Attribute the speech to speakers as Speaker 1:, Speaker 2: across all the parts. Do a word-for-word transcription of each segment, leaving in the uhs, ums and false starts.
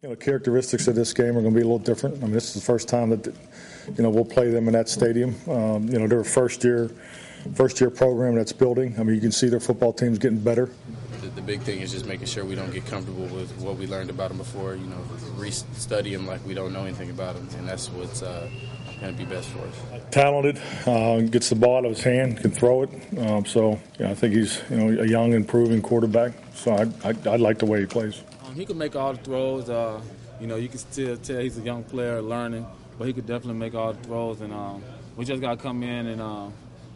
Speaker 1: You know, characteristics of this game are going to be a little different. I mean, this is the first time that, you know, we'll play them in that stadium. Um, you know, they're a first-year, first-year program that's building. I mean, you can see their football team's getting better.
Speaker 2: The, the big thing is just making sure we don't get comfortable with what we learned about them before. You know, re-study them like we don't know anything about them, and that's what's uh, going to be best for us.
Speaker 1: Talented, uh, gets the ball out of his hand, can throw it. Um, so, yeah, I think he's, you know, a young, improving quarterback. So I, I, I like the way he plays.
Speaker 3: Um, he can make all the throws. Uh, you know, you can still tell he's a young player learning, but he could definitely make all the throws. And um, we just got to come in and, um,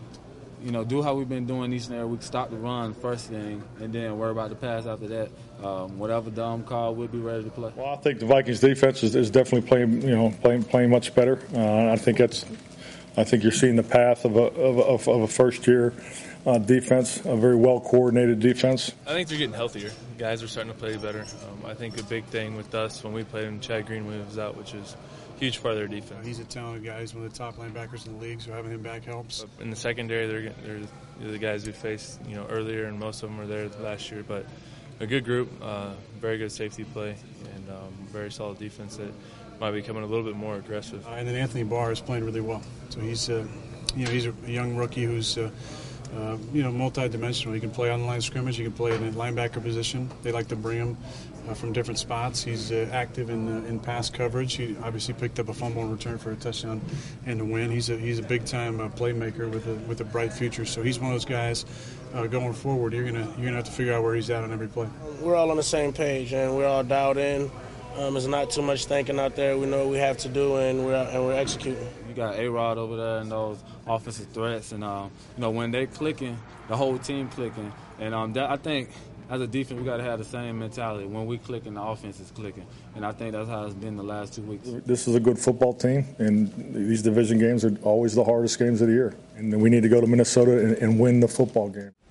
Speaker 3: you know, do how we've been doing each and every week. Stop the run first thing, and then worry about the pass after that. Um, whatever dumb call, we'll be ready to play.
Speaker 1: Well, I think the Vikings defense is, is definitely playing, you know, playing playing much better. Uh, I think that's, I think you're seeing the path of a of a, of a first year uh, defense, a very well coordinated defense.
Speaker 4: I think they're getting healthier. Guys are starting to play better. Um, I think a big thing with us when we played him, Chad Greenwood was out, which is a huge part of their defense.
Speaker 5: He's a talented guy. He's one of the top linebackers in the league, so having him back helps.
Speaker 4: In the secondary, they're, they're, they're the guys we faced, you know, earlier, and most of them were there last year. But a good group, uh, very good safety play, and um, very solid defense that might be becoming a little bit more aggressive.
Speaker 5: Uh, and then Anthony Barr is playing really well. So he's, uh, you know, he's a young rookie who's, uh, uh, you know, multi-dimensional. He can play on the line of scrimmage. He can play in a linebacker position. They like to bring him uh, from different spots. He's uh, active in uh, in pass coverage. He obviously picked up a fumble in return for a touchdown and a win. He's a he's a big-time uh, playmaker with a with a bright future. So he's one of those guys. Uh, going forward, you're gonna you're gonna have to figure out where he's at on every play.
Speaker 6: We're all on the same page, and we're all dialed in. Um, there's not too much thinking out there. We know what we have to do, and we're and we're executing.
Speaker 3: You got A-Rod over there and those offensive threats, and um, you know when they clicking, the whole team clicking, and um, that, I think as a defense we got to have the same mentality. When we clicking, the offense is clicking, and I think that's how it's been the last two weeks.
Speaker 1: This is a good football team, and these division games are always the hardest games of the year. And we need to go to Minnesota and, and win the football game.